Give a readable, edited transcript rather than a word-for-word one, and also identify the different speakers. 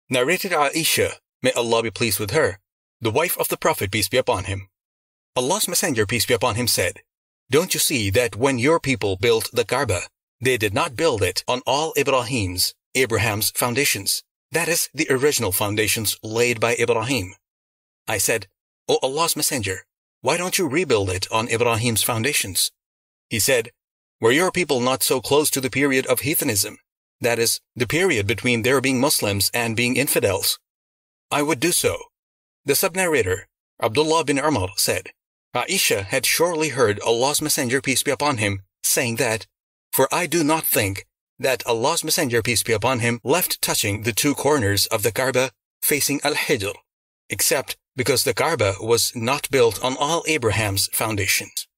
Speaker 1: Narrated Aisha, may Allah be pleased with her, the wife of the Prophet, peace be upon him. Allah's Messenger, peace be upon him, said, "Don't you see that when your people built the Kaaba, they did not build it on all Abraham's foundations, that is, the original foundations laid by Ibrahim?" I said, "O Allah's Messenger, why don't you rebuild it on Ibrahim's foundations?" He said, "Were your people not so close to the period of heathenism, that is, the period between their being Muslims and being infidels, I would do so." The sub-narrator, Abdullah bin Umar, said, Aisha had surely heard Allah's Messenger, peace be upon him, saying that, "For I do not think that Allah's Messenger, peace be upon him, left touching the two corners of the Kaaba facing Al-Hijr, except because the Kaaba was not built on all Abraham's foundations."